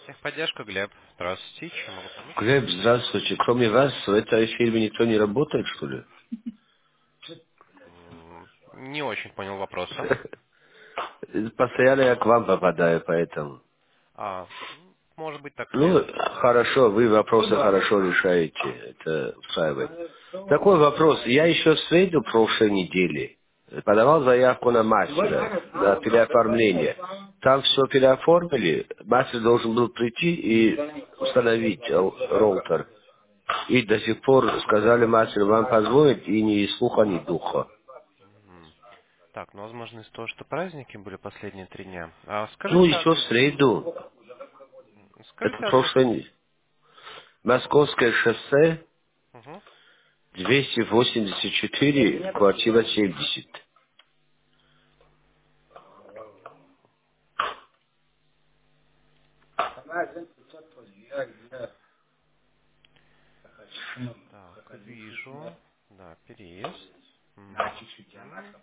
Техподдержка, Глеб. Здравствуйте, чем могу помочь? Глеб, здравствуйте. Кроме вас в этой фирме никто не работает, что ли? Не очень понял вопроса. Постоянно я к вам попадаю, поэтому. Может быть так и Ну, есть. хорошо, вы вопросы хорошо решаете. Это устраивает. Такой вопрос. Я еще в среду прошлой недели подавал заявку на мастера, на переоформление. Там все переоформили. Мастер должен был прийти и установить роутер. И до сих пор сказали, мастер вам позвонит, и ни слуха, ни духа. Мгм. Так, ну, возможно, из-за того, что праздники были последние 3 дня. Ну, Скажите еще в адрес. среду. Это Скажите адрес. прошлое. Московское шоссе, Мгм. 284, квартира 70. Так, вижу. Да, переезд. Мгм.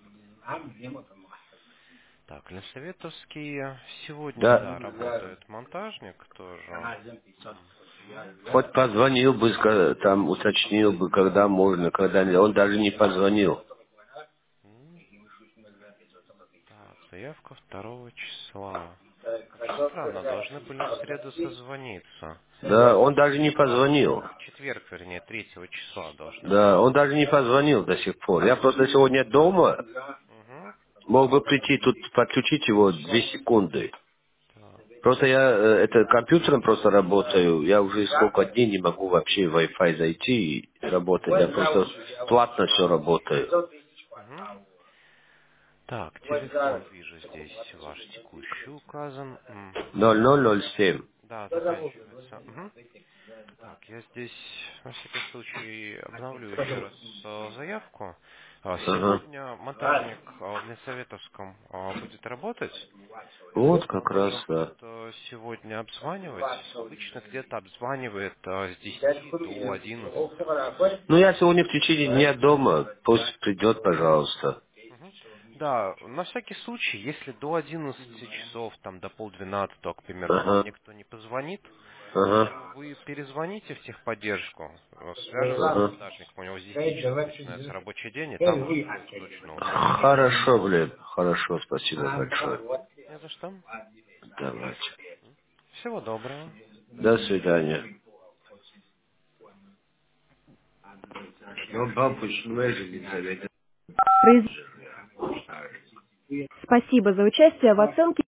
Так, Лесоветовский. Сегодня, да, Да. работает монтажник тоже. Мгм. Хоть позвонил бы, там уточнил бы, когда можно, когда нет. Он даже не позвонил. М, Так, заявка 2 числа. Как-то странно, должны были в среду созвониться. Да, он даже не позвонил. В четверг, вернее, 3 числа должны были. Да, он даже не позвонил до сих пор. Я просто сегодня дома, Угу. мог бы прийти тут, подключить его 2 секунды. Так. Просто я это компьютером просто работаю. Я уже сколько дней не могу вообще в Wi-Fi зайти и работать. Я просто платно все работаю. Угу. Так, телефон вижу здесь ваш текущий указан. Мгм. 0007. Да, заканчивается. Мгм. Так, я здесь на всякий случай обновлю еще раз заявку. Ага. Сегодня монтажник в Лесоветовском будет работать. Вот Он как раз, должен будет да. сегодня обзванивать. Обычно где-то обзванивает с 10 до 11. Ну, я сегодня в течение дня дома. Пусть придет, пожалуйста. Мгм. Да, на всякий случай, если до 11 часов, там до полдвенадцатого, к примеру, вам Ага. никто не позвонит, Ага. то вы перезвоните в техподдержку, свяжется Ага. монтажник, у него с 10 часов начинается рабочий день, и там уже будет точно узнать. Хорошо, блин. Хорошо, спасибо большое. Не за что. Давайте. Всего доброго. До свидания. Ну, бабушка, ну, я же не заведен. Спасибо за участие в оценке